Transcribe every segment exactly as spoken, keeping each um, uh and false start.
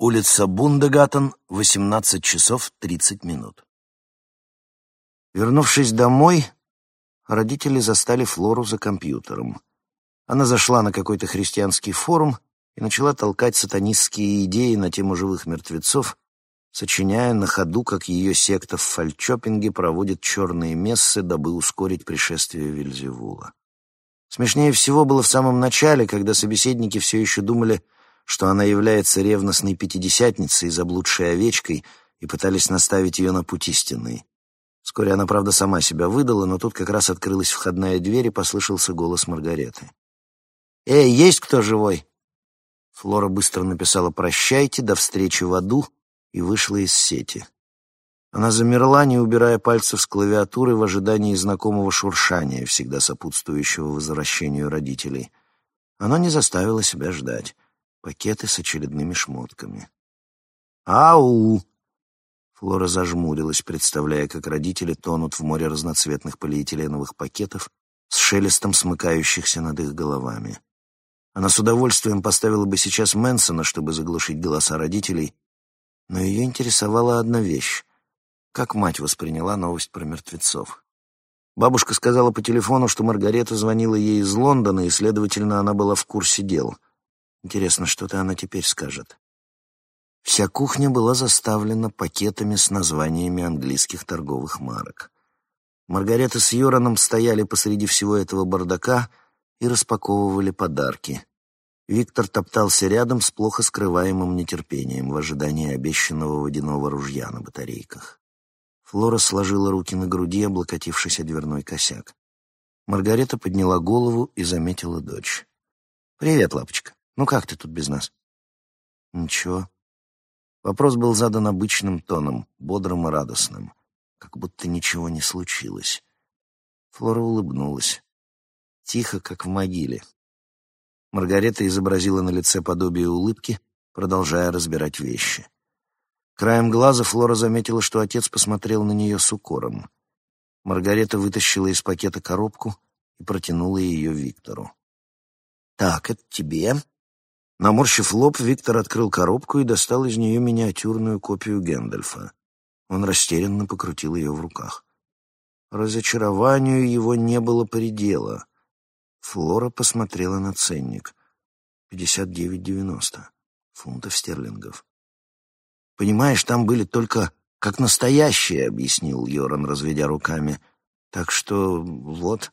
Улица Бундегаттен, восемнадцать часов тридцать минут. Вернувшись домой, родители застали Флору за компьютером. Она зашла на какой-то христианский форум и начала толкать сатанистские идеи на тему живых мертвецов, сочиняя на ходу, как ее секта в Фальчопинге проводит черные мессы, дабы ускорить пришествие Вельзевула. Смешнее всего было в самом начале, когда собеседники все еще думали, что она является ревностной пятидесятницей, заблудшей овечкой, и пытались наставить ее на путь истинный. Вскоре она, правда, сама себя выдала, но тут как раз открылась входная дверь, и послышался голос Маргареты. «Эй, есть кто живой?» Флора быстро написала «прощайте, до встречи в аду» и вышла из сети. Она замерла, не убирая пальцев с клавиатуры в ожидании знакомого шуршания, всегда сопутствующего возвращению родителей. Оно не заставило себя ждать. Пакеты с очередными шмотками. «Ау!» Флора зажмурилась, представляя, как родители тонут в море разноцветных полиэтиленовых пакетов с шелестом смыкающихся над их головами. Она с удовольствием поставила бы сейчас Мэнсона, чтобы заглушить голоса родителей, но ее интересовала одна вещь. Как мать восприняла новость про мертвецов? Бабушка сказала по телефону, что Маргарета звонила ей из Лондона, и, следовательно, она была в курсе дел. Интересно, что-то она теперь скажет. Вся кухня была заставлена пакетами с названиями английских торговых марок. Маргарета с Йораном стояли посреди всего этого бардака и распаковывали подарки. Виктор топтался рядом с плохо скрываемым нетерпением в ожидании обещанного водяного ружья на батарейках. Флора сложила руки на груди, облокотившись о дверной косяк. Маргарета подняла голову и заметила дочь. «Привет, лапочка. Ну как ты тут без нас?» «Ничего». Вопрос был задан обычным тоном, бодрым и радостным, как будто ничего не случилось. Флора улыбнулась. Тихо, как в могиле. Маргарета изобразила на лице подобие улыбки, продолжая разбирать вещи. Краем глаза Флора заметила, что отец посмотрел на нее с укором. Маргарета вытащила из пакета коробку и протянула ее Виктору. «Так, это тебе». Наморщив лоб, Виктор открыл коробку и достал из нее миниатюрную копию Гэндальфа. Он растерянно покрутил ее в руках. Разочарованию его не было предела. Флора посмотрела на ценник. пятьдесят девять девяносто фунтов стерлингов. «Понимаешь, там были только как настоящие», — объяснил Йоран, разведя руками. «Так что вот...»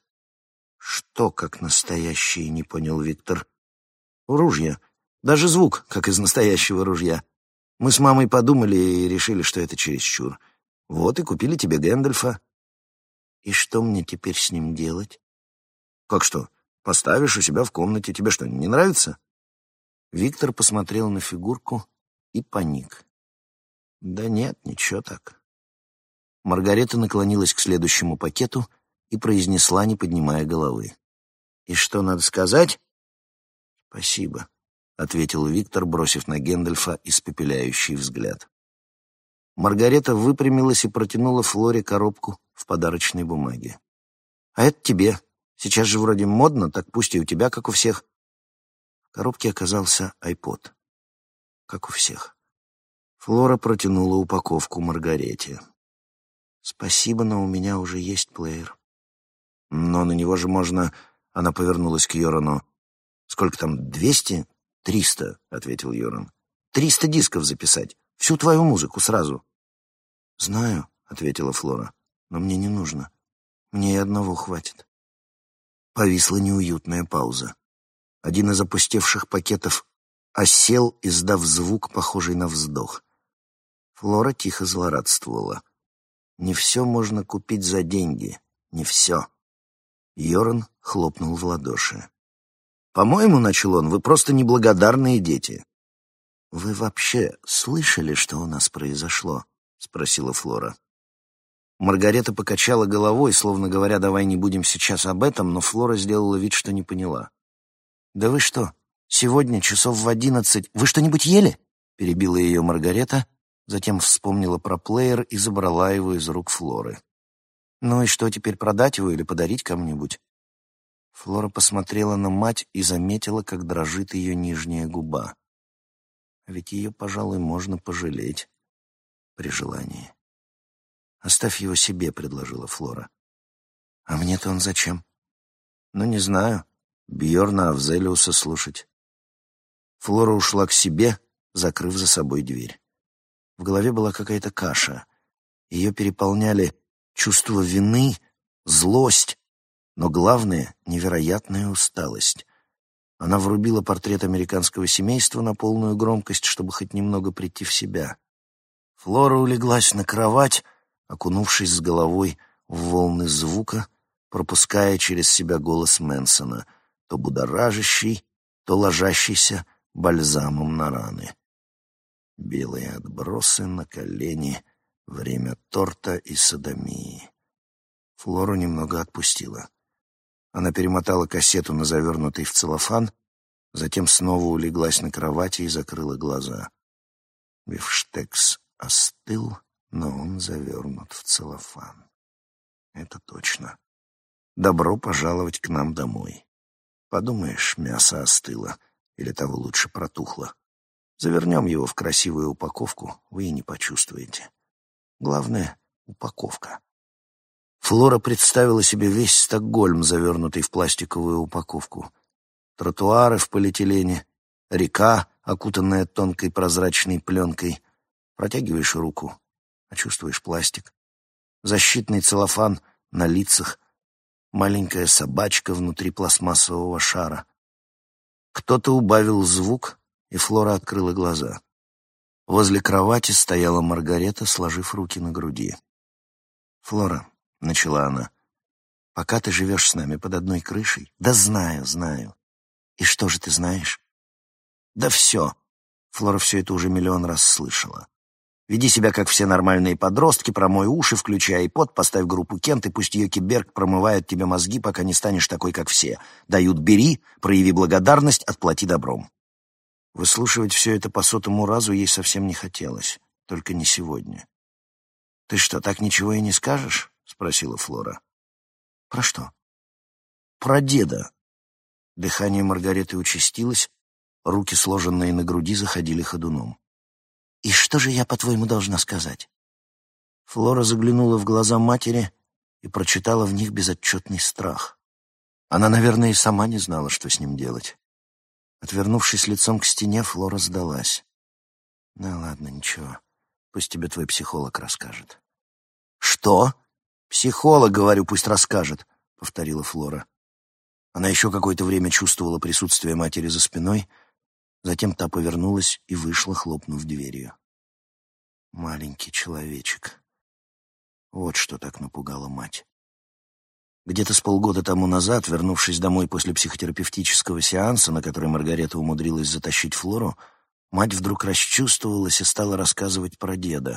«Что как настоящие?» — не понял Виктор. «Ружья. Даже звук, как из настоящего ружья. Мы с мамой подумали и решили, что это чересчур. Вот и купили тебе Гэндальфа». «И что мне теперь с ним делать?» «Как что? Поставишь у себя в комнате. Тебе что, не нравится?» Виктор посмотрел на фигурку и паник. «Да нет, ничего так». Маргарета наклонилась к следующему пакету и произнесла, не поднимая головы. «И что надо сказать?» «Спасибо», — ответил Виктор, бросив на Гэндальфа испепеляющий взгляд. Маргарета выпрямилась и протянула Флоре коробку в подарочной бумаге. «А это тебе. Сейчас же вроде модно, так пусть и у тебя, как у всех». В коробке оказался айпод. Как у всех. Флора протянула упаковку Маргарете. «Спасибо, но у меня уже есть плеер». «Но на него же можно...» — она повернулась к Йорану. «Сколько там, двести?» «Триста», — ответил Йоран. «Триста дисков записать. Всю твою музыку сразу». «Знаю», — ответила Флора, — «но мне не нужно. Мне и одного хватит». Повисла неуютная пауза. Один из опустевших пакетов осел, издав звук, похожий на вздох. Флора тихо злорадствовала. «Не все можно купить за деньги. Не все». Йоран хлопнул в ладоши. «По-моему, — начал он, — вы просто неблагодарные дети». «Вы вообще слышали, что у нас произошло?» — спросила Флора. Маргарета покачала головой, словно говоря, давай не будем сейчас об этом, но Флора сделала вид, что не поняла. «Да вы что, сегодня часов в одиннадцать... Вы что-нибудь ели?» — перебила ее Маргарета, затем вспомнила про плеер и забрала его из рук Флоры. «Ну и что, теперь продать его или подарить кому-нибудь?» Флора посмотрела на мать и заметила, как дрожит ее нижняя губа. А ведь ее, пожалуй, можно пожалеть при желании. «Оставь его себе», — предложила Флора. «А мне-то он зачем?» «Ну, не знаю. Бьерна Авзелиуса слушать». Флора ушла к себе, закрыв за собой дверь. В голове была какая-то каша. Ее переполняли чувство вины, злость, но главное — невероятная усталость. Она врубила портрет американского семейства на полную громкость, чтобы хоть немного прийти в себя. Флора улеглась на кровать, окунувшись с головой в волны звука, пропуская через себя голос Мэнсона, то будоражащий, то ложащийся бальзамом на раны. Белые отбросы на колени, время торта и содомии. Флору немного отпустила. Она перемотала кассету на завернутый в целлофан, затем снова улеглась на кровати и закрыла глаза. Бифштекс остыл, но он завернут в целлофан. Это точно. Добро пожаловать к нам домой. Подумаешь, мясо остыло, или того лучше протухло. Завернем его в красивую упаковку, вы и не почувствуете. Главное — упаковка. Флора представила себе весь Стокгольм, завернутый в пластиковую упаковку. Тротуары в полиэтилене, река, окутанная тонкой прозрачной пленкой. Протягиваешь руку, а чувствуешь пластик. Защитный целлофан на лицах, маленькая собачка внутри пластмассового шара. Кто-то убавил звук, и Флора открыла глаза. Возле кровати стояла Маргарета, сложив руки на груди. «Флора», — начала она, — «пока ты живешь с нами под одной крышей...» «Да знаю, знаю. И что же ты знаешь?» «Да все». Флора все это уже миллион раз слышала. «Веди себя, как все нормальные подростки, промой уши, включай iPod, поставь группу Кент, и пусть Йоки Берг промывает тебе мозги, пока не станешь такой, как все. Дают — бери, прояви благодарность, отплати добром». Выслушивать все это по сотому разу ей совсем не хотелось, только не сегодня. «Ты что, так ничего и не скажешь?» — спросила Флора. «Про что?» «Про деда». Дыхание Маргареты участилось, руки, сложенные на груди, заходили ходуном. «И что же я, по-твоему, должна сказать?» Флора заглянула в глаза матери и прочитала в них безотчетный страх. Она, наверное, и сама не знала, что с ним делать. Отвернувшись лицом к стене, Флора сдалась. «Да ладно, ничего. Пусть тебе твой психолог расскажет». «Что? Психолог, говорю, пусть расскажет», — повторила Флора. Она еще какое-то время чувствовала присутствие матери за спиной, затем та повернулась и вышла, хлопнув дверью. Маленький человечек. Вот что так напугало мать. Где-то с полгода тому назад, вернувшись домой после психотерапевтического сеанса, на который Маргарета умудрилась затащить Флору, мать вдруг расчувствовалась и стала рассказывать про деда.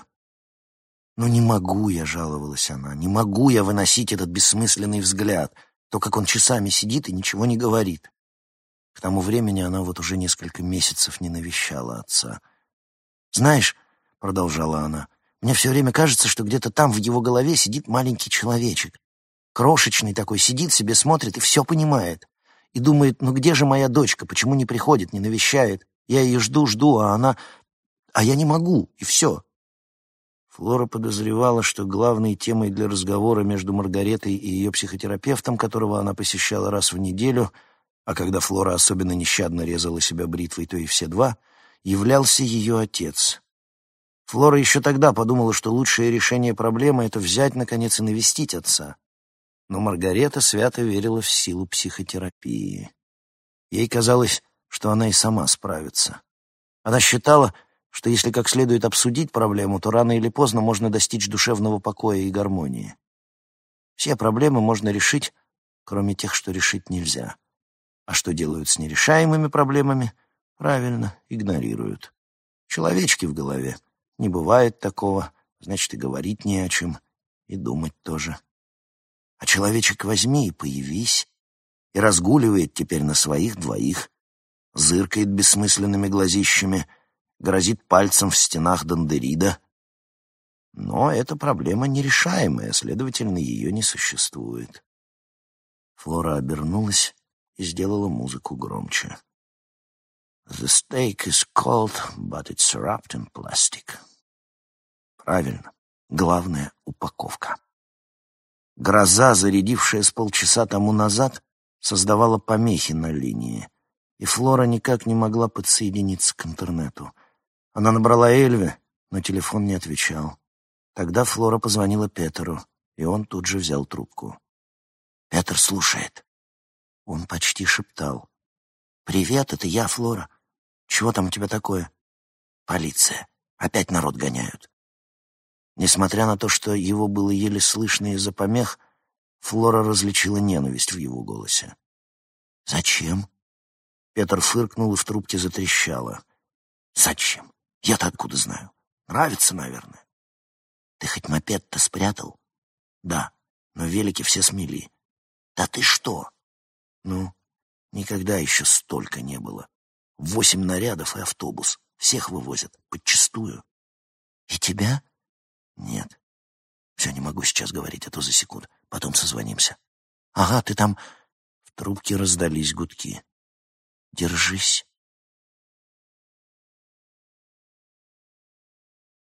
«Ну не могу я», — жаловалась она, — «не могу я выносить этот бессмысленный взгляд, то, как он часами сидит и ничего не говорит». К тому времени она вот уже несколько месяцев не навещала отца. «Знаешь», — продолжала она, — «мне все время кажется, что где-то там в его голове сидит маленький человечек. Крошечный такой, сидит себе, смотрит и все понимает. И думает, ну где же моя дочка, почему не приходит, не навещает? Я ее жду, жду, а она... А я не могу, и все». Флора подозревала, что главной темой для разговора между Маргаретой и ее психотерапевтом, которого она посещала раз в неделю, а когда Флора особенно нещадно резала себя бритвой, то и все два, являлся ее отец. Флора еще тогда подумала, что лучшее решение проблемы — это взять, наконец, и навестить отца. Но Маргарета свято верила в силу психотерапии. Ей казалось, что она и сама справится. Она считала, что если как следует обсудить проблему, то рано или поздно можно достичь душевного покоя и гармонии. Все проблемы можно решить, кроме тех, что решить нельзя. А что делают с нерешаемыми проблемами? Правильно, игнорируют. Человечки в голове. Не бывает такого, значит, и говорить не о чем, и думать тоже. А человечек возьми и появись, и разгуливает теперь на своих двоих, зыркает бессмысленными глазищами, грозит пальцем в стенах Дондерида. Но эта проблема нерешаемая, следовательно, ее не существует. Флора обернулась и сделала музыку громче. The steak is cold, but it's wrapped in plastic. Правильно. Главное — упаковка. Гроза, зарядившая с полчаса тому назад, создавала помехи на линии, и Флора никак не могла подсоединиться к интернету. Она набрала Эльве, но телефон не отвечал. Тогда Флора позвонила Петеру, и он тут же взял трубку. Петер слушает. Он почти шептал. «Привет, это я, Флора. Чего там у тебя такое?» «Полиция. Опять народ гоняют». Несмотря на то, что его было еле слышно из-за помех, Флора различила ненависть в его голосе. «Зачем?» Петр фыркнул и в трубке затрещало. «Зачем? Я-то откуда знаю? Нравится, наверное». «Ты хоть мопед-то спрятал?» «Да, но велики все смели». «Да ты что?» «Ну, никогда еще столько не было. Восемь нарядов и автобус. Всех вывозят, подчистую». «И тебя?» «Нет. Все, не могу сейчас говорить, а то засекут. Потом созвонимся». «Ага, ты там...» В трубке раздались гудки. «Держись»,